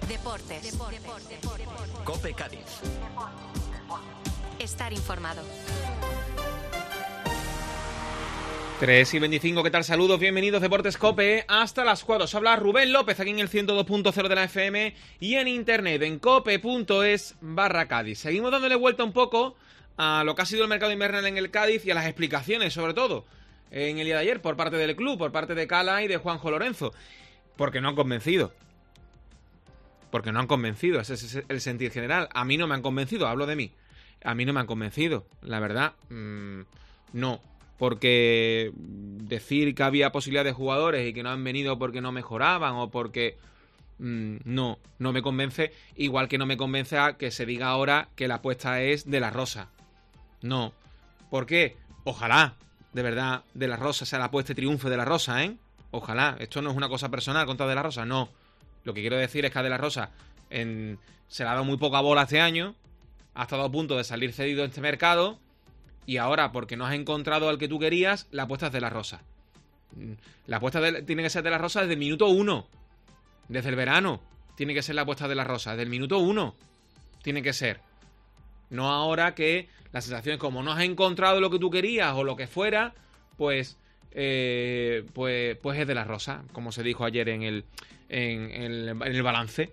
Deportes. COPE Cádiz. Estar informado. 3:25, ¿qué tal? Saludos, bienvenidos Deportes COPE hasta las 4. Os habla Rubén López aquí en el 102.0 de la FM y en internet en cope.es/Cádiz. Seguimos dándole vuelta un poco a lo que ha sido el mercado invernal en el Cádiz y a las explicaciones, sobre todo, en el día de ayer por parte del club, por parte de Cala y de Juanjo Lorenzo. Porque no han convencido. Porque no han convencido, ese es el sentir general. A mí no me han convencido, hablo de mí. A mí no me han convencido, la verdad, no. Porque decir que había posibilidad de jugadores y que no han venido porque no mejoraban o porque... no me convence. Igual que no me convence a que se diga ahora que la apuesta es De La Rosa. No. ¿Por qué? Ojalá, de verdad, De La Rosa sea la apuesta y triunfe De La Rosa, ¿eh? Ojalá. Esto no es una cosa personal contra De La Rosa, no. Lo que quiero decir es que a De La Rosa se le ha dado muy poca bola este año. Ha estado a punto de salir cedido en este mercado. Y ahora, porque no has encontrado al que tú querías, la apuesta es De La Rosa. La apuesta tiene que ser De La Rosa desde el minuto 1. Desde el verano tiene que ser la apuesta De La Rosa. Desde el minuto 1 tiene que ser. No ahora que la sensación es como no has encontrado lo que tú querías o lo que fuera, pues es De La Rosa, como se dijo ayer en el balance.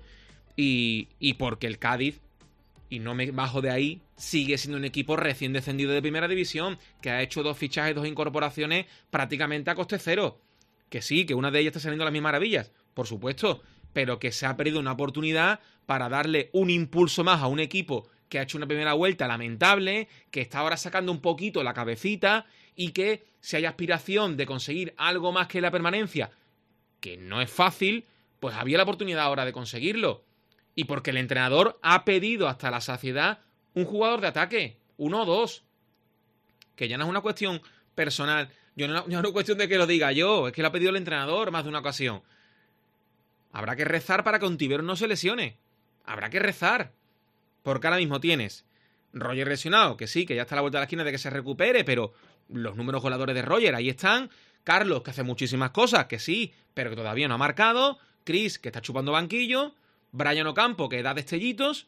Y porque el Cádiz, y no me bajo de ahí, sigue siendo un equipo recién descendido de primera división, que ha hecho 2 fichajes, 2 incorporaciones prácticamente a coste cero. Que sí, que una de ellas está saliendo a las mil maravillas, por supuesto, pero que se ha perdido una oportunidad para darle un impulso más a un equipo que ha hecho una primera vuelta lamentable, que está ahora sacando un poquito la cabecita y que si hay aspiración de conseguir algo más que la permanencia, que no es fácil, pues había la oportunidad ahora de conseguirlo. Y porque el entrenador ha pedido hasta la saciedad un jugador de ataque, 1 o 2. Que ya no es una cuestión personal. No es una cuestión de que lo diga yo. Es que lo ha pedido el entrenador más de una ocasión. Habrá que rezar para que Ontiveros no se lesione. Habrá que rezar. Porque ahora mismo tienes Roger lesionado, que sí, que ya está a la vuelta de la esquina de que se recupere, pero los números goleadores de Roger ahí están. Carlos, que hace muchísimas cosas, que sí, pero que todavía no ha marcado. Chris, que está chupando banquillo. Brian Ocampo, que da destellitos.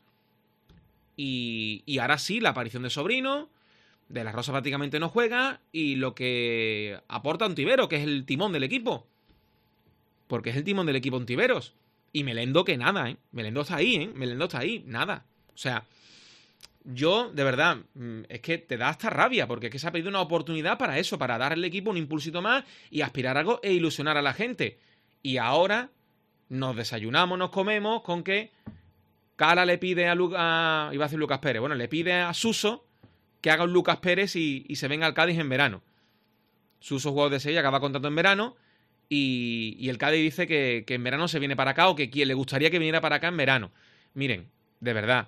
Y ahora sí, la aparición de Sobrino. De La Rosa prácticamente no juega. Y lo que aporta Ontiveros, que es el timón del equipo. Porque es el timón del equipo Ontiveros. Y Melendo, que nada, ¿eh? Melendo está ahí, ¿eh? Melendo está ahí, nada. O sea, yo, de verdad, es que te da hasta rabia. Porque es que se ha pedido una oportunidad para eso. Para darle al equipo un impulsito más. Y aspirar a algo e ilusionar a la gente. Y ahora nos desayunamos, nos comemos con que Cala le pide iba a decir Lucas Pérez, bueno, le pide a Suso que haga un Lucas Pérez y se venga al Cádiz en verano. Suso, jugador de Sevilla, acaba contrato en verano y el Cádiz dice que en verano se viene para acá o que le gustaría que viniera para acá en verano. Miren, de verdad,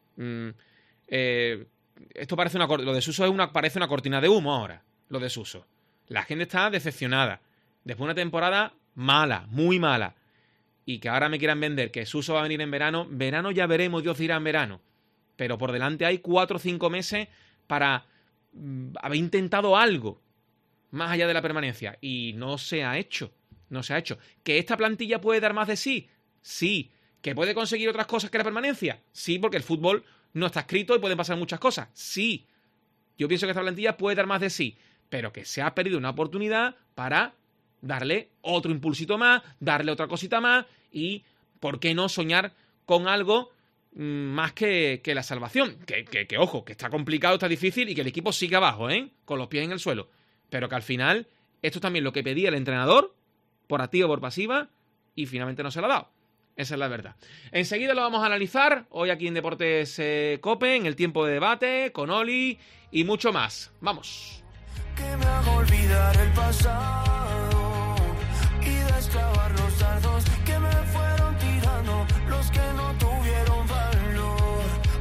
esto parece lo de Suso parece una cortina de humo ahora, lo de Suso. La gente está decepcionada. Después de una temporada mala, muy mala. Y que ahora me quieran vender que Suso va a venir en verano. Verano ya veremos, Dios dirá en verano. Pero por delante hay 4 o 5 meses para haber intentado algo más allá de la permanencia. Y no se ha hecho. No se ha hecho. ¿Que esta plantilla puede dar más de sí? Sí. ¿Que puede conseguir otras cosas que la permanencia? Sí, porque el fútbol no está escrito y pueden pasar muchas cosas. Sí. Yo pienso que esta plantilla puede dar más de sí. Pero que se ha perdido una oportunidad para darle otro impulsito más, darle otra cosita más y, ¿por qué no soñar con algo más que la salvación? Que ojo, que está complicado, está difícil y que el equipo sigue abajo, ¿eh? Con los pies en el suelo. Pero que al final, esto es también lo que pedía el entrenador, por activa o por pasiva, y finalmente no se lo ha dado. Esa es la verdad. Enseguida lo vamos a analizar, hoy aquí en Deportes COPE, en el tiempo de debate, con Oli y mucho más. ¡Vamos! Que me haga olvidar el pasado y desclavar los dardos que me fueron tirando los que no tuvieron valor.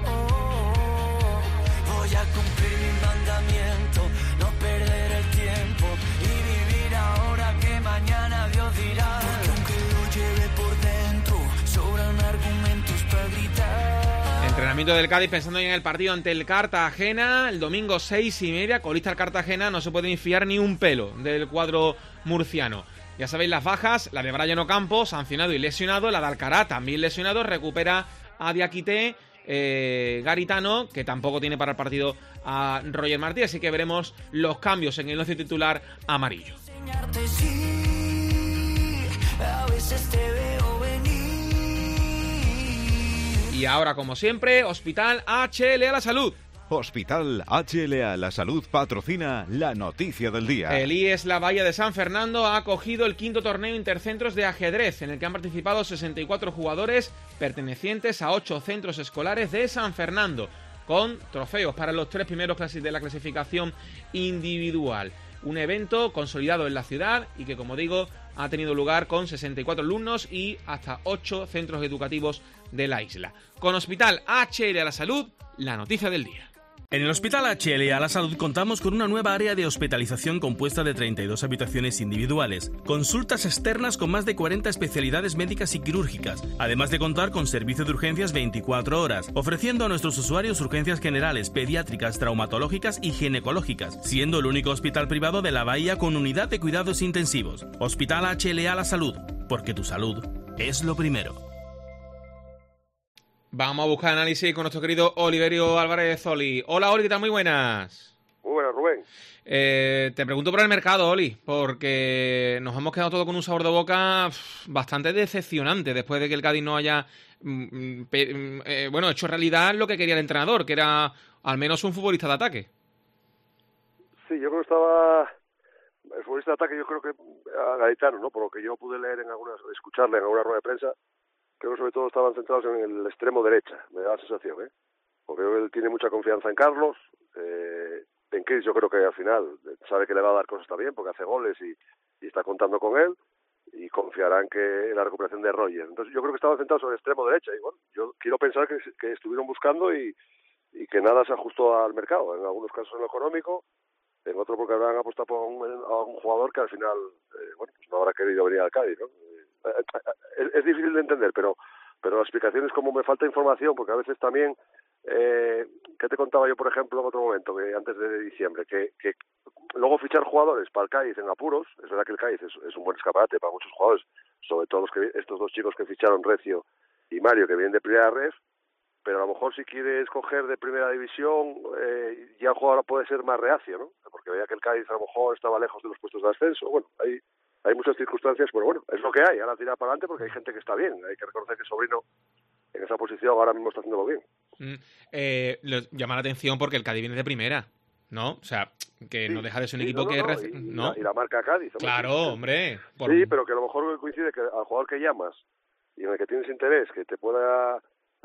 Voy a cumplir mi mandamiento, no perder el tiempo y vivir ahora que mañana Dios dirá. Porque aunque lo lleve por dentro, sobran argumentos para gritar. Entrenamiento del Cádiz pensando en el partido ante el Cartagena, el domingo 6:30, colista el Cartagena, no se puede ni fiar ni un pelo del cuadro murciano. Ya sabéis las bajas, la de Brian Ocampo, sancionado y lesionado, la de Alcaraz, también lesionado, recupera a Diakité, Garitano, que tampoco tiene para el partido a Roger Martí, así que veremos los cambios en el once titular amarillo. Y ahora, como siempre, Hospital HL a la Salud. Hospital HLA La Salud patrocina la noticia del día. El IES La Bahía de San Fernando ha acogido el 5º torneo intercentros de ajedrez, en el que han participado 64 jugadores pertenecientes a 8 centros escolares de San Fernando, con trofeos para los 3 primeros de la clasificación individual. Un evento consolidado en la ciudad y que, como digo, ha tenido lugar con 64 alumnos y hasta 8 centros educativos de la isla. Con Hospital HL a la Salud, la noticia del día. En el Hospital HL a la Salud contamos con una nueva área de hospitalización compuesta de 32 habitaciones individuales, consultas externas con más de 40 especialidades médicas y quirúrgicas, además de contar con servicio de urgencias 24 horas, ofreciendo a nuestros usuarios urgencias generales, pediátricas, traumatológicas y ginecológicas, siendo el único hospital privado de la Bahía con unidad de cuidados intensivos. Hospital HL a la Salud, porque tu salud es lo primero. Vamos a buscar análisis con nuestro querido Oliverio Álvarez Oli. Hola, Oli, ¿qué tal? Muy buenas. Muy buenas, Rubén. Te pregunto por el mercado, Oli, porque nos hemos quedado todo con un sabor de boca bastante decepcionante después de que el Cádiz no haya hecho realidad lo que quería el entrenador, que era al menos un futbolista de ataque. Sí, yo creo que estaba... El futbolista de ataque yo creo que a Garitano, ¿no? Por lo que yo pude leer escucharle en alguna rueda de prensa, creo que sobre todo estaban centrados en el extremo derecha, me da la sensación, porque él tiene mucha confianza en Carlos, en Chris yo creo que al final sabe que le va a dar cosas también, porque hace goles y está contando con él, y confiará en la recuperación de Roger. Entonces yo creo que estaban centrados en el extremo derecha, y bueno, yo quiero pensar que estuvieron buscando y que nada se ajustó al mercado, en algunos casos en lo económico, en otro porque habrán apostado por a un jugador que al final pues no habrá querido venir al Cádiz, ¿no? Es difícil de entender, pero la explicación es como me falta información, porque a veces también, ¿qué te contaba yo, por ejemplo, en otro momento, que antes de diciembre, que luego fichar jugadores para el Cádiz en apuros, es verdad que el Cádiz es un buen escaparate para muchos jugadores, sobre todo estos dos chicos que ficharon, Recio y Mario, que vienen de primera ref, pero a lo mejor si quieres coger de primera división, ya el jugador puede ser más reacio, ¿no? Porque veía que el Cádiz a lo mejor estaba lejos de los puestos de ascenso. Bueno, hay muchas circunstancias, pero bueno, es lo que hay. Ahora tirar para adelante porque hay gente que está bien. Hay que reconocer que Sobrino en esa posición ahora mismo está haciéndolo bien. Llama la atención porque el Cádiz viene de primera, ¿no? O sea, que sí, no deja de ser un equipo que... Y la marca Cádiz. Claro, hombre. Sí, pero que a lo mejor coincide que al jugador que llamas y en el que tienes interés, que te pueda...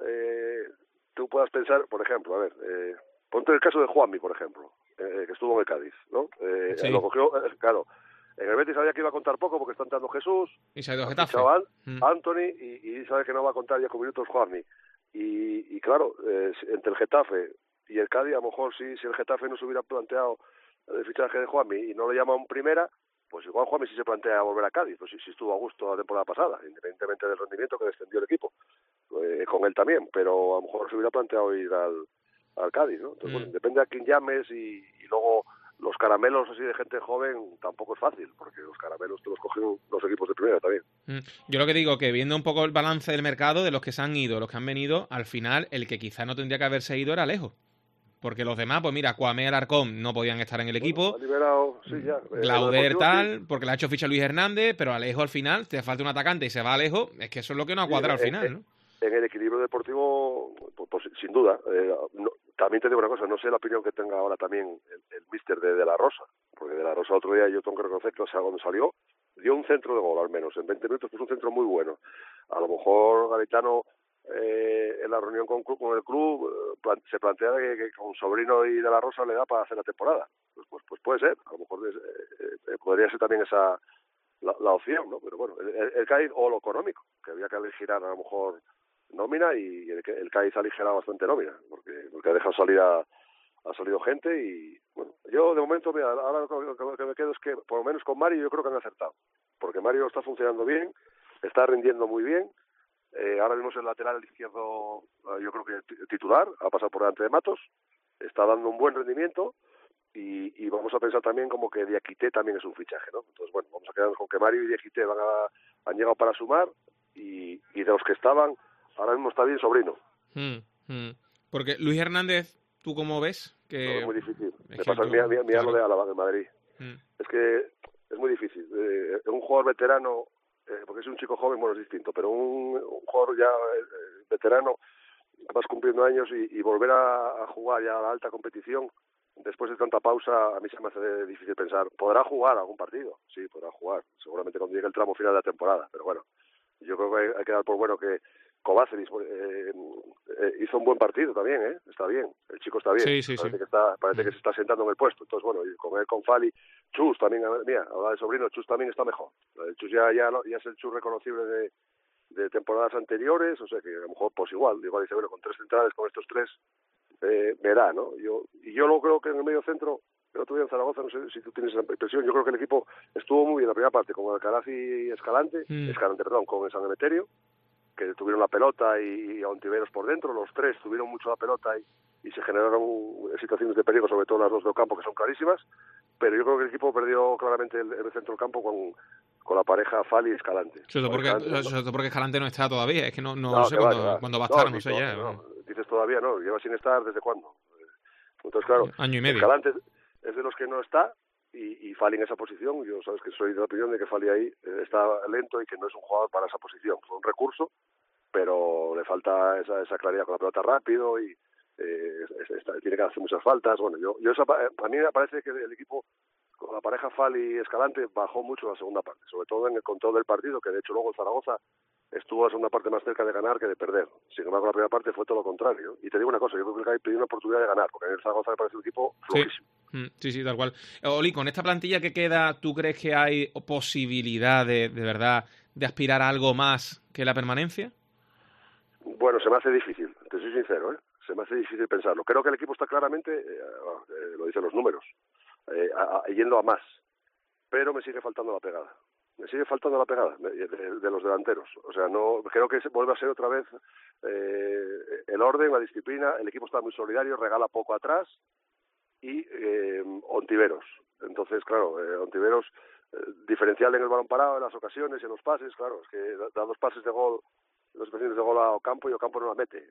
tú puedas pensar, por ejemplo, a ver, ponte el caso de Juanmi, por ejemplo, que estuvo en el Cádiz, ¿no? Sí. Lo cogió, claro. En el Betis sabía que iba a contar poco porque está entrando Jesús, y se ha ido a Getafe. Anthony, y sabe que no va a contar ya con minutos Juanmi. Y claro, entre el Getafe y el Cádiz, a lo mejor si el Getafe no se hubiera planteado el fichaje de Juanmi y no le llaman primera, pues igual Juanmi sí se plantea volver a Cádiz, pues si estuvo a gusto la temporada pasada, independientemente del rendimiento que descendió el equipo, con él también, pero a lo mejor se hubiera planteado ir al Cádiz, ¿no? Entonces, bueno, depende a quién llames y luego los caramelos así de gente joven tampoco es fácil, porque los caramelos te los cogen los equipos de primera también. Yo lo que digo, que viendo un poco el balance del mercado, de los que se han ido, los que han venido, al final el que quizás no tendría que haberse ido era Alejo. Porque los demás, pues mira, Cuamé, Alarcón no podían estar en el equipo. Ha liberado, sí, ya. Glauder tal, sí, porque le ha hecho ficha Luis Hernández, pero Alejo al final, te falta un atacante y se va Alejo, es que eso es lo que no ha cuadrado al final, ¿no? En el equilibrio deportivo, pues sin duda. También te digo una cosa, no sé la opinión que tenga ahora también el míster de La Rosa, porque de La Rosa otro día yo tengo que reconocer que, o sea, cuando salió, dio un centro de gol al menos, en 20 minutos puso un centro muy bueno. A lo mejor Garitano en la reunión con el club se plantea que con Sobrino y de La Rosa le da para hacer la temporada. Pues puede ser, a lo mejor podría ser también esa la opción, ¿no? Pero bueno, el Cádiz o lo económico, que había que aligerar a lo mejor nómina, y el Cádiz ha aligerado bastante nómina, porque ha dejado salir ha salido gente, y bueno, yo de momento, mira, ahora lo que me quedo es que por lo menos con Mario yo creo que han acertado, porque Mario está funcionando bien, está rindiendo muy bien. Ahora mismo es el lateral izquierdo, yo creo que titular, ha pasado por delante de Matos, está dando un buen rendimiento, y vamos a pensar también como que Diakité también es un fichaje, ¿no? Entonces, bueno, vamos a quedarnos con que Mario y Diakité han llegado para sumar y de los que estaban, ahora mismo está bien Sobrino. Porque Luis Hernández, ¿tú cómo ves? No, es muy difícil. Me que pasa claro. lo de Álava, de Madrid. Es que es muy difícil. Un jugador veterano, porque es un chico joven, bueno, es distinto, pero un jugador ya veterano, vas cumpliendo años y volver a jugar ya a la alta competición, después de tanta pausa, a mí se me hace difícil pensar. ¿Podrá jugar algún partido? Sí, podrá jugar. Seguramente cuando llegue el tramo final de la temporada. Pero bueno, yo creo que hay que dar por bueno que Kovacevic hizo un buen partido también, ¿eh? Está bien. El chico está bien. Sí. Parece que se está sentando en el puesto. Entonces, bueno, y con él, con Fali, Chus también, mira, habla de Sobrino, Chus también está mejor. El Chus ya es el Chus reconocible de temporadas anteriores, o sea que a lo mejor pues igual dice, bueno, con 3 centrales, con estos 3, verá, ¿no? Yo lo creo que en el medio centro, el otro día en Zaragoza, no sé si tú tienes esa impresión, yo creo que el equipo estuvo muy bien la primera parte, con Alcaraz y Escalante, con el San Emeterio, que tuvieron la pelota y a Ontiveros por dentro, los 3 tuvieron mucho la pelota y se generaron situaciones de peligro, sobre todo las dos de Ocampo, que son clarísimas, pero yo creo que el equipo perdió claramente el centro del campo con la pareja Fali y Escalante. Sobre todo porque Escalante no está todavía, es que no sé cuándo va a estar, no sé ya. Dices todavía, no, lleva sin estar ¿desde cuándo? Entonces, claro, año y medio. Escalante es de los que no está y Fali en esa posición, yo sabes que soy de la opinión de que Fali ahí está lento y que no es un jugador para esa posición, fue un recurso, pero le falta esa claridad con la pelota rápido y tiene que hacer muchas faltas. Bueno, a mí me parece que el equipo con la pareja Fali y Escalante bajó mucho la segunda parte, sobre todo en el control del partido, que de hecho luego el Zaragoza estuvo la segunda parte más cerca de ganar que de perder. Sin embargo, la primera parte fue todo lo contrario. Y te digo una cosa, yo creo que el Cádiz pidió una oportunidad de ganar, porque en el Zaragoza me parece un equipo flojísimo. Sí, tal cual. Oli, con esta plantilla que queda, ¿tú crees que hay posibilidad de verdad de aspirar a algo más que la permanencia? Bueno, se me hace difícil, te soy sincero, se me hace difícil pensarlo. Creo que el equipo está claramente, lo dicen los números, yendo a más, pero me sigue faltando la pegada. Me sigue faltando la pegada de los delanteros. O sea, no creo que vuelve a ser otra vez el orden, la disciplina. El equipo está muy solidario, regala poco atrás y Ontiveros. Entonces, claro, Ontiveros diferencial en el balón parado, en las ocasiones, en los pases. Claro, es que da 2 pases de gol, 2 situaciones de gol a Ocampo y Ocampo no la mete.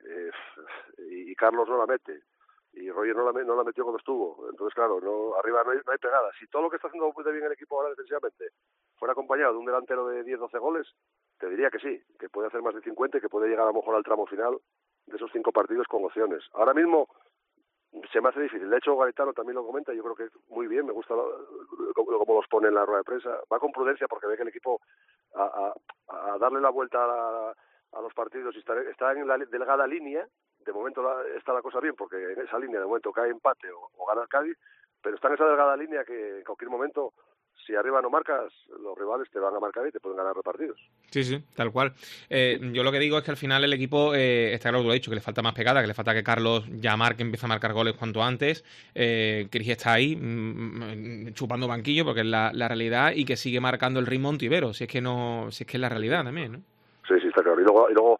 Y Carlos no la mete. Y Roger no la metió cuando estuvo. Entonces, claro, arriba no hay pegada. Si todo lo que está haciendo muy bien el equipo ahora defensivamente fuera acompañado de un delantero de 10-12 goles, te diría que sí, que puede hacer más de 50 y que puede llegar a lo mejor al tramo final de esos 5 partidos con opciones. Ahora mismo se me hace difícil. De hecho, Garitano también lo comenta, yo creo que muy bien, me gusta cómo los pone en la rueda de prensa. Va con prudencia porque ve que el equipo a darle la vuelta a los partidos y está en la delgada línea. De momento está la cosa bien, porque en esa línea de momento cae empate o gana el Cádiz, pero está en esa delgada línea que en cualquier momento, si arriba no marcas, los rivales te van a marcar y te pueden ganar los partidos. Sí, tal cual. Yo lo que digo es que al final el equipo, está claro que lo he dicho, que le falta más pegada, que le falta que Carlos ya empiece a marcar goles cuanto antes. Cris está ahí chupando banquillo, porque es la realidad, y que sigue marcando el ritmo Ontiveros, si es que es la realidad también, ¿no? Sí, está claro. Y luego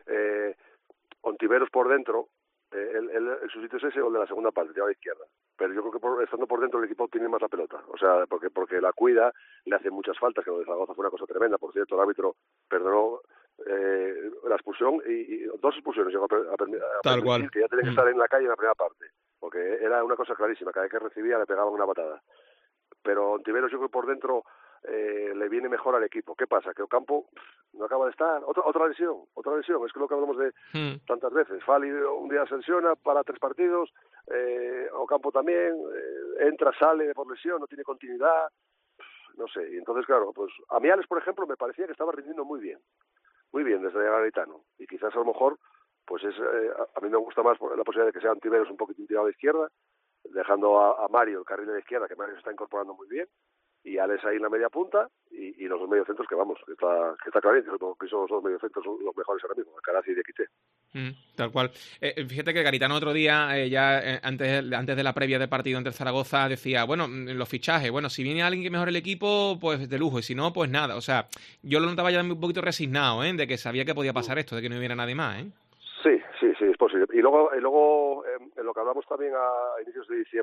Ontiveros por dentro, su sitio es ese o el de la segunda parte, tirado a la izquierda. Pero yo creo que estando por dentro el equipo tiene más la pelota. O sea, porque la cuida, le hace muchas faltas, que lo de Zaragoza fue una cosa tremenda. Por cierto, el árbitro perdonó la expulsión y 2 expulsiones llegó a permitir, que ya tenía que estar en la calle en la primera parte. Porque era una cosa clarísima, cada vez que recibía le pegaban una patada. Pero Ontiveros yo creo que por dentro le viene mejor al equipo. ¿Qué pasa? Que Ocampo no acaba de estar. Otra lesión. Es que lo que hablamos de tantas veces. Fali un día se lesiona para 3 partidos, Ocampo también, entra, sale por lesión, no tiene continuidad, no sé. Y entonces, claro, pues a Miales, por ejemplo, me parecía que estaba rindiendo muy bien desde Garitano. Y quizás a lo mejor, pues a mí me gusta más la posibilidad de que sea Ontiveros un poquito tirado a la izquierda, dejando a Mario el carril de la izquierda, que Mario se está incorporando muy bien, y Alex ahí en la media punta, y los 2 mediocentros que está clarísimo, que son los 2 mediocentros los mejores ahora mismo, Alcaraz y Diakité. Tal cual. Fíjate que Garitano otro día, antes de la previa del partido ante el Zaragoza, decía, bueno, los fichajes, bueno, si viene alguien que mejore el equipo, pues de lujo, y si no, pues nada. O sea, yo lo notaba ya un poquito resignado, de que sabía que podía pasar esto, de que no hubiera nadie más, Sí, es posible. Y luego en lo que hablamos también a inicios de diciembre, antes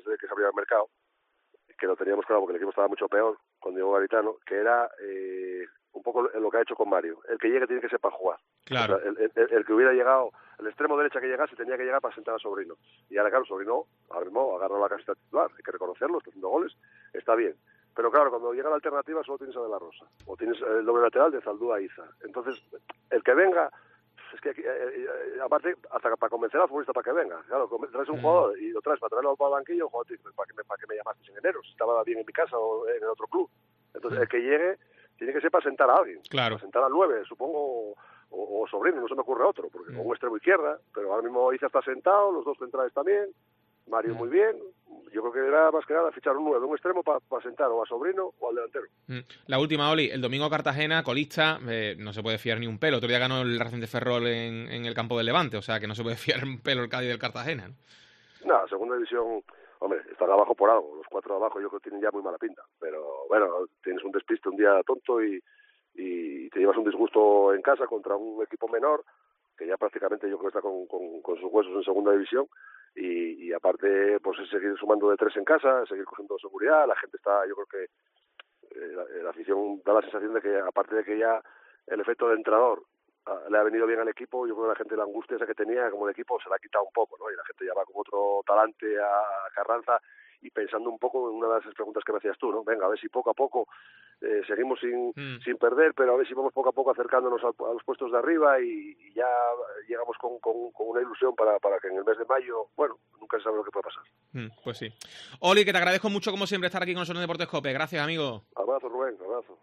antes de que se abriera el mercado, que lo teníamos claro porque el equipo estaba mucho peor cuando llegó Garitano, que era un poco lo que ha hecho con Mario. El que llegue tiene que ser para jugar. Claro. O sea, el que hubiera llegado, el extremo derecha que llegase tenía que llegar para sentar a Sobrino. Y ahora, claro, Sobrino ahora mismo agarra la casita titular, hay que reconocerlo, está haciendo goles, está bien. Pero claro, cuando llega la alternativa solo tienes a De La Rosa, o tienes el doble lateral de Zaldúa e Iza. Entonces, el que venga, es que aparte, hasta para convencer al futbolista para que venga. Claro, traes un jugador y lo traes para traerlo al banquillo, joder, ¿para qué me llamaste en enero? Si estaba bien en mi casa o en el otro club. Entonces, el que llegue tiene que ser para sentar a alguien. Claro. Para sentar al 9, supongo, o Sobrino, no se me ocurre otro, porque con un extremo izquierda, pero ahora mismo Iza está sentado, los dos centrales también, Mario muy bien. Yo creo que era más que nada fichar un 9, un extremo para sentar o a Sobrino o al delantero. La última, Oli, el domingo Cartagena, colista, no se puede fiar ni un pelo. Otro día ganó el Racing de Ferrol en el campo del Levante, o sea que no se puede fiar un pelo el Cádiz del Cartagena, ¿no? No, segunda división, hombre, están abajo por algo. Los 4 de abajo yo creo que tienen ya muy mala pinta. Pero bueno, tienes un despiste un día tonto y te llevas un disgusto en casa contra un equipo menor que ya prácticamente yo creo que está con sus huesos en segunda división. Y aparte, pues es seguir sumando de 3 en casa, seguir cogiendo seguridad. La gente está, yo creo que la afición da la sensación de que, aparte de que ya el efecto de entrenador le ha venido bien al equipo, yo creo que la gente la angustia esa que tenía como de equipo se la ha quitado un poco, ¿no? Y la gente ya va con otro talante a Carranza y pensando un poco en una de esas preguntas que me hacías tú, ¿no? Venga, a ver si poco a poco seguimos sin perder, pero a ver si vamos poco a poco acercándonos a los puestos de arriba y ya llegamos con una ilusión para que en el mes de mayo, bueno, nunca se sabe lo que puede pasar. Pues sí. Oli, que te agradezco mucho como siempre estar aquí con nosotros en Deportes COPE. Gracias, amigo. Abrazo, Rubén, abrazo.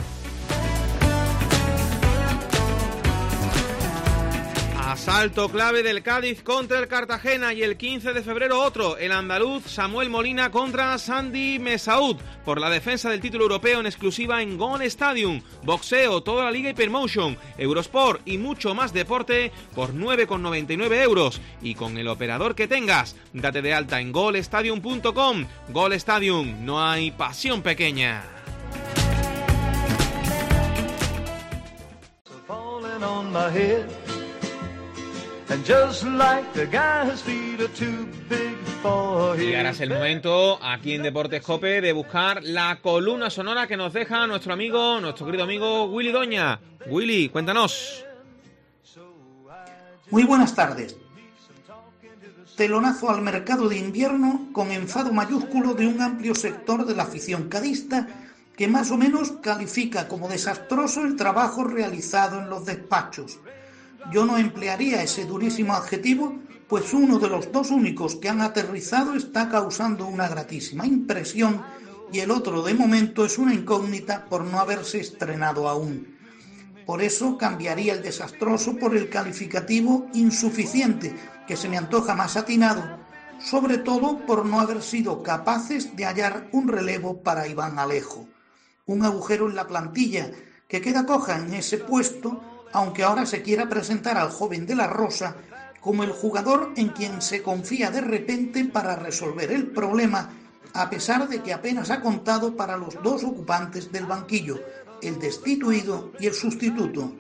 Asalto clave del Cádiz contra el Cartagena y el 15 de febrero otro, el andaluz Samuel Molina contra Sandy Mesaoud por la defensa del título europeo en exclusiva en Gol Stadium, boxeo, toda la liga Hypermotion, Eurosport y mucho más deporte por 9,99 euros y con el operador que tengas. Date de alta en golstadium.com. Gol Stadium, no hay pasión pequeña. Y ahora es el momento, aquí en Deportes COPE, de buscar la columna sonora que nos deja nuestro querido amigo Willy Doña. Willy, cuéntanos. Muy buenas tardes. Telonazo al mercado de invierno con enfado mayúsculo de un amplio sector de la afición cadista que más o menos califica como desastroso el trabajo realizado en los despachos. Yo no emplearía ese durísimo adjetivo, pues uno de los dos únicos que han aterrizado está causando una gratísima impresión y el otro, de momento, es una incógnita por no haberse estrenado aún. Por eso cambiaría el desastroso por el calificativo insuficiente, que se me antoja más atinado, sobre todo por no haber sido capaces de hallar un relevo para Iván Alejo. Un agujero en la plantilla que queda coja en ese puesto, aunque ahora se quiera presentar al joven de la Rosa como el jugador en quien se confía de repente para resolver el problema, a pesar de que apenas ha contado para los dos ocupantes del banquillo, el destituido y el sustituto.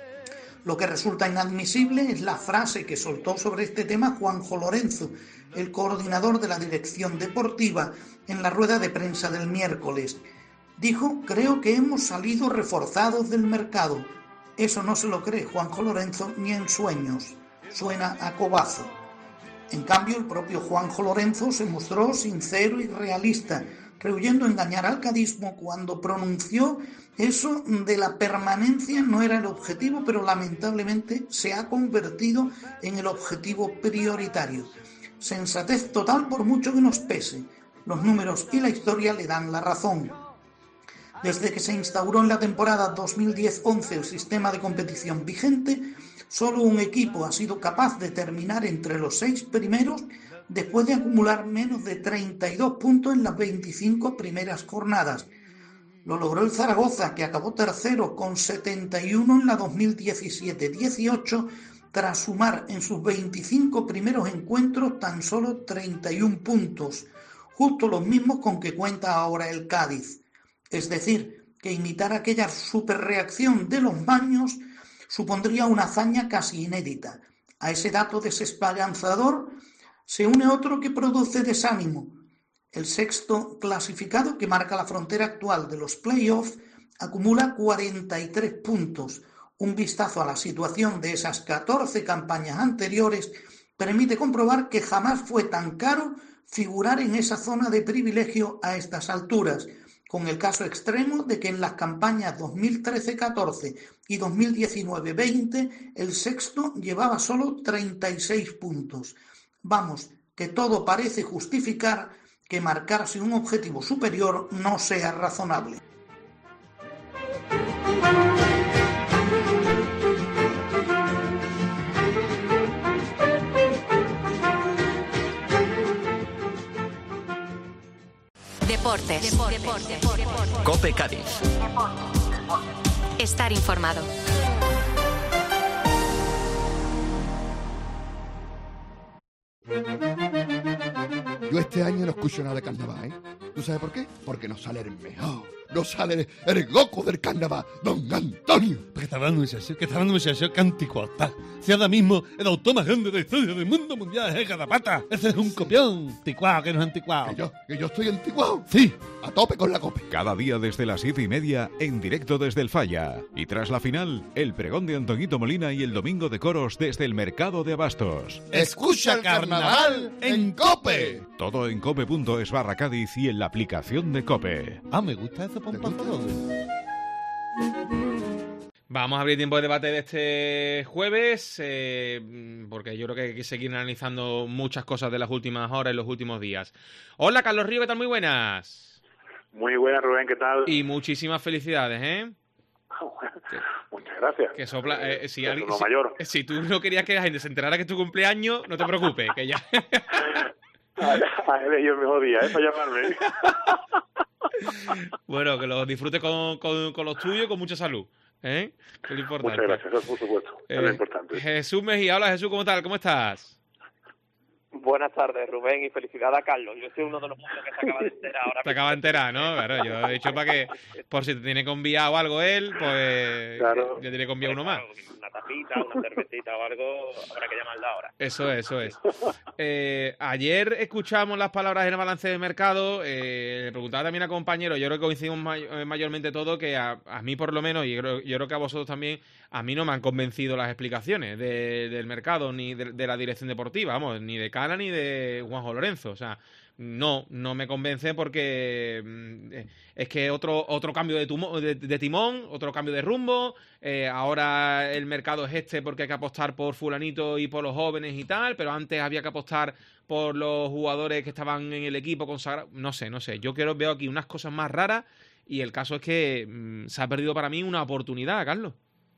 Lo que resulta inadmisible es la frase que soltó sobre este tema Juanjo Lorenzo, el coordinador de la dirección deportiva, en la rueda de prensa del miércoles. Dijo: creo que hemos salido reforzados del mercado. Eso no se lo cree Juanjo Lorenzo ni en sueños. Suena a cobazo. En cambio, el propio Juanjo Lorenzo se mostró sincero y realista, rehuyendo engañar al cadismo cuando pronunció eso de la permanencia no era el objetivo, pero lamentablemente se ha convertido en el objetivo prioritario. Sensatez total por mucho que nos pese. Los números y la historia le dan la razón. Desde que se instauró en la temporada 2010-11 el sistema de competición vigente, solo un equipo ha sido capaz de terminar entre los 6 primeros después de acumular menos de 32 puntos en las 25 primeras jornadas. Lo logró el Zaragoza, que acabó tercero con 71 en la 2017-18, tras sumar en sus 25 primeros encuentros tan solo 31 puntos, justo los mismos con que cuenta ahora el Cádiz. Es decir, que imitar aquella superreacción de los baños supondría una hazaña casi inédita. A ese dato desesperanzador se une otro que produce desánimo. El sexto clasificado, que marca la frontera actual de los playoffs, acumula 43 puntos. Un vistazo a la situación de esas 14 campañas anteriores permite comprobar que jamás fue tan caro figurar en esa zona de privilegio a estas alturas, con el caso extremo de que en las campañas 2013-14 y 2019-20 el sexto llevaba solo 36 puntos. Vamos, que todo parece justificar que marcarse un objetivo superior no sea razonable. Deportes. COPE Cádiz. Estar informado. Yo este año no escucho nada de carnaval, ¿eh? ¿Tú sabes por qué? Porque no sale el mejor. No sale el Goku del carnaval, don Antonio. ¿Qué está hablando, muchacho? ¿Qué está hablando, muchacho? ¿Qué anticuado está? Si ahora mismo el autor más grande de la historia del mundo mundial es el Garrapata. Ese es un copión. Anticuado, que no es anticuado. ¿Que yo estoy anticuado? Sí. A tope con la COPE. Cada día desde las 7:30 en directo desde el Falla. Y tras la final, el pregón de Antoñito Molina y el domingo de coros desde el Mercado de Abastos. Escucha el carnaval en COPE. Todo en cope.es/Cádiz y en la aplicación de COPE. Ah, me gusta eso para un pantalón. Vamos a abrir tiempo de debate de este jueves, porque yo creo que hay que seguir analizando muchas cosas de las últimas horas y los últimos días. Hola, Carlos Río, ¿qué tal? Muy buenas. Muy buenas, Rubén, ¿qué tal? Y muchísimas felicidades, ¿eh? Muchas gracias. Que sopla, si, alguien, si tú no querías que la gente se enterara que es tu cumpleaños, no te preocupes, que ya... A él es el mejor día, para llamarme. Bueno, que lo disfrutes con los tuyos y con mucha salud, ¿eh? Que es lo importante. Muchas gracias, por supuesto, es lo importante. Jesús Mejía, hola Jesús, ¿cómo tal? ¿Cómo estás? Buenas tardes, Rubén, y felicidades a Carlos. Yo soy uno de los muchos que se acaba de enterar ahora. Te acaba de enterar, ¿no? Claro, yo he dicho para que, por si te tiene que enviar o algo él, pues claro, yo tiene que enviar uno más. Una tapita, una cervecita o algo, habrá que llamarla ahora. Eso es. Ayer escuchamos las palabras en el balance de mercado, le preguntaba también a compañeros, yo creo que coincidimos mayormente todo, que a mí por lo menos, y yo creo que a vosotros también, a mí no me han convencido las explicaciones del mercado, ni de la dirección deportiva, vamos, ni de Cala ni de Juanjo Lorenzo, o sea, no me convence porque es que otro cambio de timón, otro cambio de rumbo, ahora el mercado es este porque hay que apostar por fulanito y por los jóvenes y tal, pero antes había que apostar por los jugadores que estaban en el equipo consagrados, no sé, yo veo aquí unas cosas más raras y el caso es que se ha perdido para mí una oportunidad, Carlos.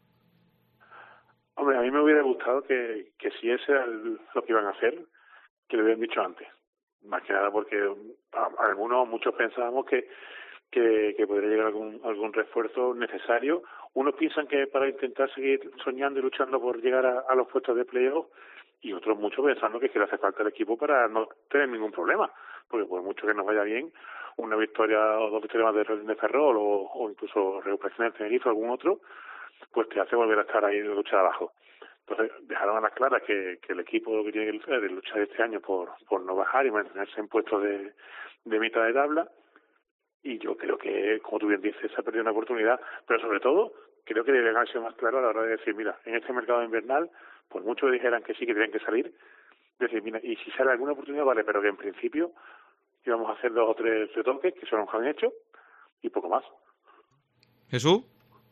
Hombre, a mí me hubiera gustado que si ese era lo que iban a hacer, que lo hubieran dicho antes. Más que nada porque muchos pensábamos que podría llegar algún refuerzo necesario. Unos piensan que para intentar seguir soñando y luchando por llegar a los puestos de playoff, y otros muchos pensando que le hace falta el equipo para no tener ningún problema. Porque por mucho que nos vaya bien, una victoria o dos victorias más de Ferrol o incluso recuperación del Tenerife o algún otro, pues te hace volver a estar ahí en la lucha de abajo. Entonces dejaron a las claras que el equipo lo que tiene que hacer es luchar este año por no bajar y mantenerse en puestos de mitad de tabla, y yo creo que, como tú bien dices, se ha perdido una oportunidad, pero sobre todo creo que deberían haber sido más claro a la hora de decir, mira, en este mercado invernal, por mucho que dijeran que sí, que tenían que salir, decir, mira, y si sale alguna oportunidad, vale, pero que en principio íbamos a hacer 2 o 3 retoques, que son los que han hecho, y poco más. ¿Jesús?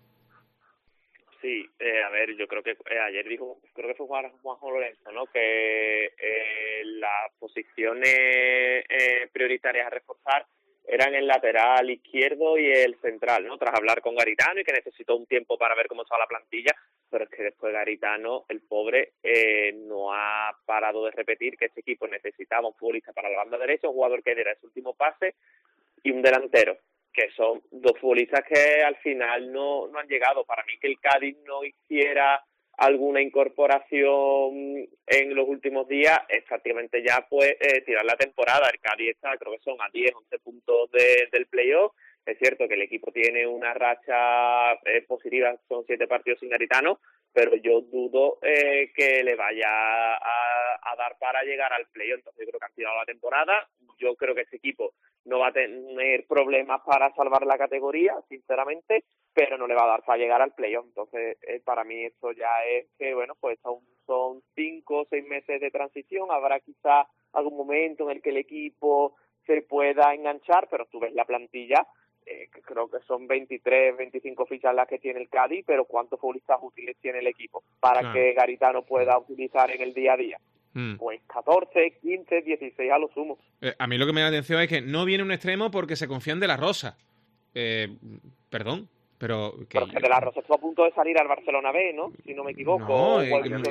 Sí, a ver, yo creo que ayer creo que fue Juanjo Lorenzo, ¿no? Que las posiciones prioritarias a reforzar eran el lateral izquierdo y el central, ¿no? Tras hablar con Garitano y que necesitó un tiempo para ver cómo estaba la plantilla, pero es que después Garitano, el pobre, no ha parado de repetir que este equipo necesitaba un futbolista para la banda derecha, un jugador que diera ese último pase y un delantero, que son 2 futbolistas que al final no han llegado. Para mí que el Cádiz no hiciera alguna incorporación en los últimos días es prácticamente ya pues tirar la temporada. El Cádiz está, creo que son a 10, 11 puntos del playoff. Es cierto que el equipo tiene una racha positiva, son 7 partidos sin Garitano, pero yo dudo que le vaya a dar para llegar al playoff. Entonces yo creo que han tirado la temporada. yo creo que este equipo no va a tener problemas para salvar la categoría, sinceramente, pero no le va a dar para llegar al playoff. Entonces, para mí esto ya es que, bueno, pues son 5 o 6 meses de transición, habrá quizá algún momento en el que el equipo se pueda enganchar, pero tú ves la plantilla, creo que son 23, 25 fichas las que tiene el Cádiz, pero ¿cuántos futbolistas útiles tiene el equipo para que Garitano pueda utilizar en el día a día? Pues 14, 15, 16 a lo sumo. A mí lo que me da atención es que no viene un extremo porque se confían de la Rosa. Perdón, pero... Pero que de la Rosa estuvo a punto de salir al Barcelona B, ¿no? Si no me equivoco.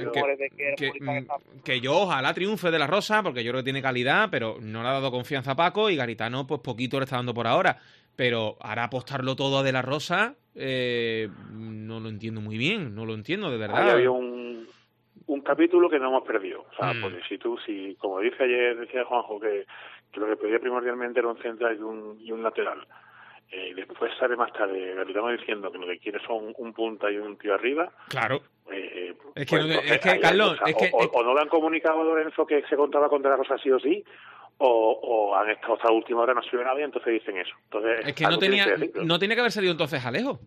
Que yo ojalá triunfe de la Rosa, porque yo creo que tiene calidad, pero no le ha dado confianza a Paco y Garitano pues poquito le está dando por ahora. Pero ahora apostarlo todo a de la Rosa, no lo entiendo muy bien, no lo entiendo de verdad. Ahí había un capítulo que no hemos perdido. O sea, porque si como decía Juanjo, que lo que pedía primordialmente era un central y un lateral. Después sale más tarde Garitano diciendo que lo que quiere son un punta y un tío arriba. Claro. Carlos, o no le han comunicado a Lorenzo que se contaba con De la Rosa sí o sí, o han estado hasta la última hora, no se ve nadie, entonces dicen eso. Entonces, es que no tenía que haber salido entonces Alejo.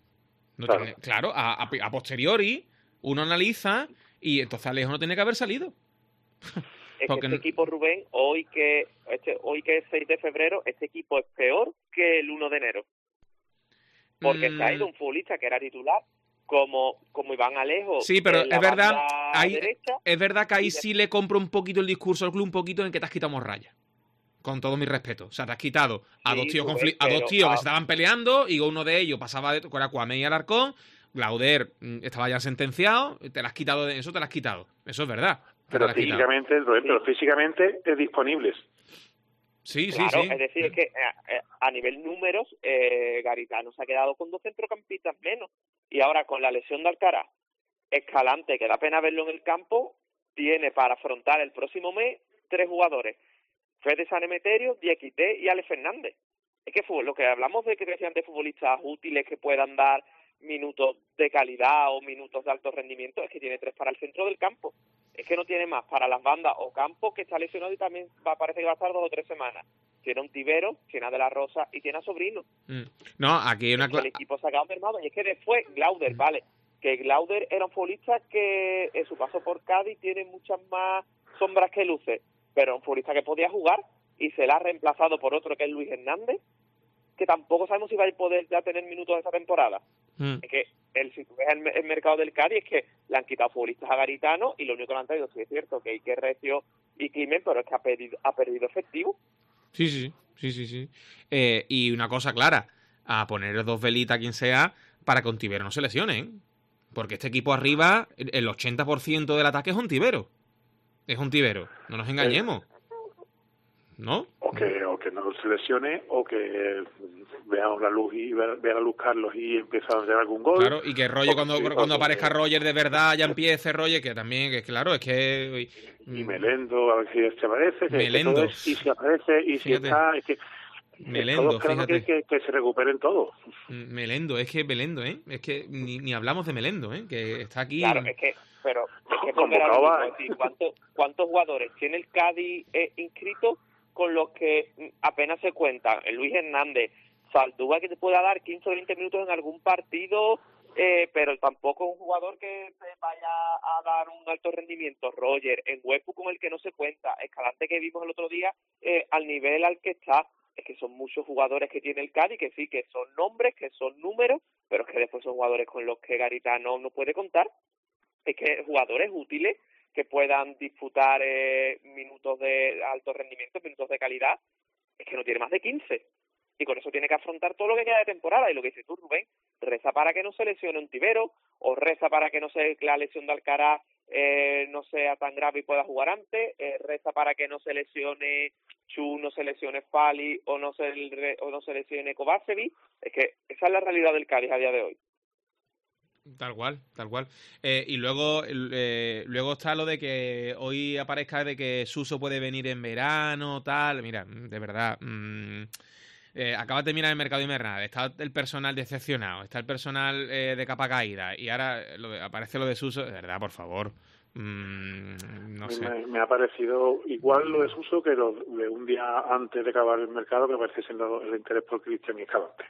Claro, a posteriori uno analiza y entonces Alejo no tenía que haber salido. Es que este equipo, Rubén, hoy que es 6 de febrero, este equipo es peor que el 1 de enero. Porque se ha ido un futbolista que era titular, como Iván Alejo. Sí, pero es verdad que ahí sí le compro un poquito el discurso al club, un poquito en que te has quitado Morralla. Con todo mi respeto. O sea, te has quitado a dos tíos que se estaban peleando y uno de ellos pasaba de Cuamé y Alarcón. Glauder estaba ya sentenciado, te lo has quitado de eso, te lo has quitado. Eso es verdad. Pero físicamente es disponibles. Sí. Es decir, es que a nivel números, Garitano se ha quedado con 2 centrocampistas menos. Y ahora con la lesión de Alcaraz, Escalante, que da pena verlo en el campo, tiene para afrontar el próximo mes 3 jugadores. Fede San Emeterio, Diakité y Ale Fernández. Es que lo que hablamos de que decían de futbolistas útiles que puedan dar minutos de calidad o minutos de alto rendimiento, es que tiene 3 para el centro del campo. Es que no tiene más para las bandas o Campos, que está lesionado y también parece que va a estar 2 o 3 semanas. Tiene un Tibero, tiene a De la Rosa y tiene a Sobrino. No, aquí hay una... El equipo se ha quedado mermado. Y es que después Glauder, vale, que Glauder era un futbolista que en su paso por Cádiz tiene muchas más sombras que luces, pero un futbolista que podía jugar y se la ha reemplazado por otro que es Luis Hernández, que tampoco sabemos si va a poder ya tener minutos esta temporada. Es que si tú ves el mercado del Cádiz, es que le han quitado futbolistas a Garitano y lo único que le han traído, sí es cierto, que Iker Recio y Climent, pero es que ha perdido efectivo. Sí. Y una cosa clara, a poner 2 velitas a quien sea para que Ontivero no se lesione, ¿eh? Porque este equipo arriba, el 80% del ataque es Ontivero. Es Ontivero, no nos engañemos. ¿No? O que no se lesione, o que vea la luz Carlos y empieza a hacer algún gol. Claro, y que Roger, cuando aparezca Roger de verdad, ya empiece Roger, que también, que claro, es que... Y Melendo, a ver si se aparece. Melendo. Y si aparece, y si está... Es que Melendo, fíjate. Que se recuperen todos. Melendo, es que ni hablamos de Melendo, que está aquí... Claro, es que ¿cuántos jugadores tiene el Cádiz inscrito con los que apenas se cuentan? Luis Hernández, Saldúa, que te pueda dar 15 o 20 minutos en algún partido, pero tampoco un jugador que se vaya a dar un alto rendimiento. Roger, en Huepu con el que no se cuenta, Escalante, que vimos el otro día, al nivel al que está. Es que son muchos jugadores que tiene el Cádiz, que sí, que son nombres, que son números, pero es que después son jugadores con los que Garitano no puede contar. Es que jugadores útiles que puedan disputar minutos de alto rendimiento, minutos de calidad, es que no tiene más de 15. Y con eso tiene que afrontar todo lo que queda de temporada. Y lo que dices tú, Rubén, reza para que no se lesione un Tibero, o reza para que la lesión de Alcaraz no sea tan grave y pueda jugar antes, reza para que no se lesione Chu, no se lesione Fali, o no se lesione Kovacevic. Es que esa es la realidad del Cádiz a día de hoy. Tal cual. Y luego está lo de que hoy aparezca de que Suso puede venir en verano, tal. Mira, de verdad, acabas de mirar el mercado invernal, está el personal decepcionado, está el personal de capa caída, y ahora aparece lo de Suso, de verdad, por favor. No sé. Me ha parecido igual lo de Suso que lo de un día antes de acabar el mercado, que parece siendo el interés por Cristian y Escalante.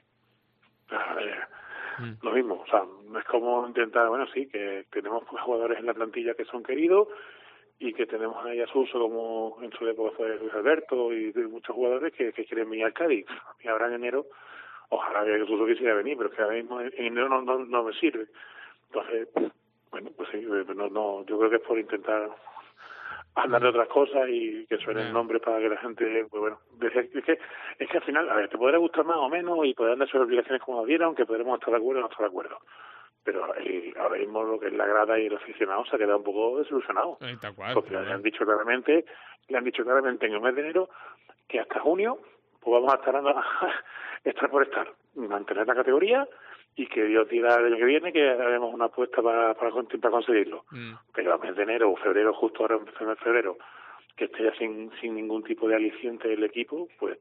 Lo mismo, o sea, es como intentar, bueno, sí, que tenemos jugadores en la plantilla que son queridos y que tenemos ahí a Suso, como en su época fue Luis Alberto, y muchos jugadores que quieren venir al Cádiz. Y ahora en enero, ojalá que Suso quisiera venir, pero es que ahora mismo en enero no me sirve. Entonces, bueno, pues sí, no, yo creo que es por intentar hablar de otras cosas y que suenen nombres para que la gente, pues bueno, es que al final, a ver, te podrá gustar más o menos y podrán dar sus obligaciones como dieran, aunque podremos estar de acuerdo o no estar de acuerdo. Pero ahora mismo lo que es la grada y el aficionado se ha quedado un poco desilusionado. Porque le han dicho claramente en el mes de enero que hasta junio pues vamos a estar por estar, mantener la categoría y que Dios diga el año que viene que haremos una apuesta para conseguirlo. Pero a mes de enero o febrero, justo ahora empezando en febrero, que esté ya sin ningún tipo de aliciente del equipo, pues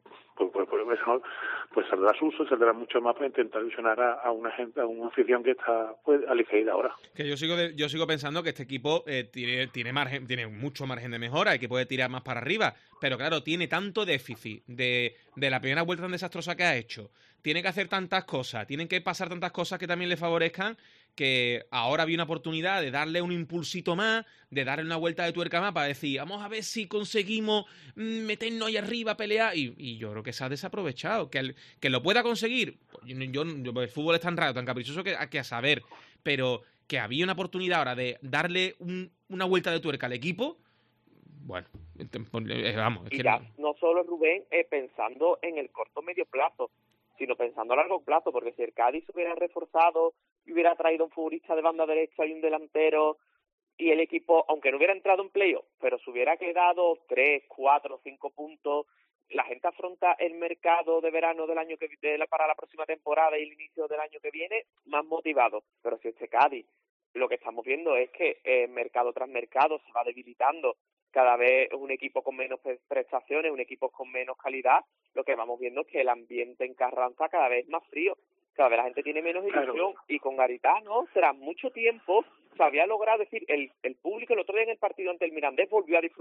saldrá Suso, saldrá mucho más para intentar ilusionar a una gente, a una afición que está pues alicaída ahora. Que yo sigo pensando que este equipo tiene mucho margen de mejora y que puede tirar más para arriba, pero claro, tiene tanto déficit de la primera vuelta tan desastrosa que ha hecho, tiene que hacer tantas cosas, tienen que pasar tantas cosas que también le favorezcan, que ahora había una oportunidad de darle un impulsito más, de darle una vuelta de tuerca más para decir, vamos a ver si conseguimos meternos ahí arriba, pelear, y yo creo que se ha desaprovechado. Que lo pueda conseguir, yo el fútbol es tan raro, tan caprichoso que a saber, pero que había una oportunidad ahora de darle una vuelta de tuerca al equipo, bueno, vamos. Y ya no solo, Rubén, pensando en el corto medio plazo, sino pensando a largo plazo, porque si el Cádiz se hubiera reforzado y hubiera traído un futbolista de banda derecha y un delantero, y el equipo, aunque no hubiera entrado en playoff, pero se hubiera quedado 3, 4, 5 puntos, la gente afronta el mercado de verano del año para la próxima temporada y el inicio del año que viene más motivado. Pero si este Cádiz, lo que estamos viendo es que mercado tras mercado se va debilitando, cada vez un equipo con menos prestaciones, un equipo con menos calidad, lo que vamos viendo es que el ambiente en Carranza cada vez es más frío, cada vez la gente tiene menos ilusión, claro. Y con Garitano, tras mucho tiempo, se había logrado decir, el público el otro día en el partido ante el Mirandés volvió a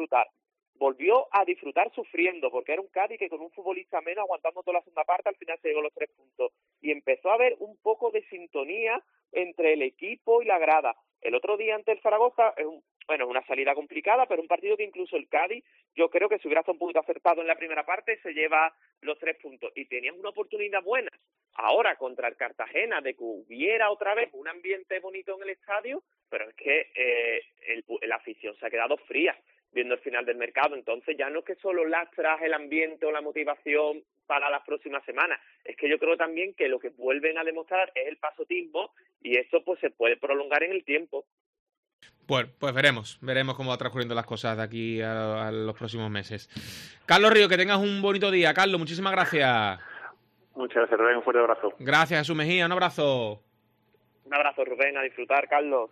disfrutar sufriendo, porque era un Cádiz que con un futbolista menos, aguantando toda la segunda parte, al final se llegó a los 3 puntos, y empezó a haber un poco de sintonía entre el equipo y la grada. El otro día ante el Zaragoza, es una salida complicada, pero un partido que incluso el Cádiz, yo creo que si hubiera estado un poquito acertado en la primera parte, se lleva los 3 puntos. Y tenían una oportunidad buena ahora contra el Cartagena de que hubiera otra vez un ambiente bonito en el estadio, pero es que la afición se ha quedado fría viendo el final del mercado. Entonces ya no es que solo lastras el ambiente o la motivación para las próximas semanas, es que yo creo también que lo que vuelven a demostrar es el pasotismo, y eso pues se puede prolongar en el tiempo. Pues veremos cómo va transcurriendo las cosas de aquí a los próximos meses. Carlos Río, que tengas un bonito día. Carlos, muchísimas gracias. Muchas gracias, Rubén, un fuerte abrazo. Gracias, Jesús Mejía, un abrazo. Un abrazo, Rubén, a disfrutar, Carlos.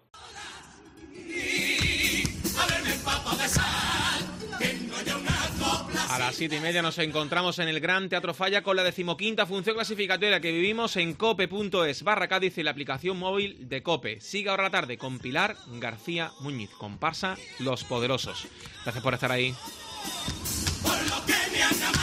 A las 7:30 nos encontramos en el Gran Teatro Falla con la 15ª función clasificatoria que vivimos en cope.es/Cádiz y la aplicación móvil de Cope. Sigue ahora la tarde con Pilar García Muñiz, comparsa Los Poderosos. Gracias por estar ahí. Por lo que me han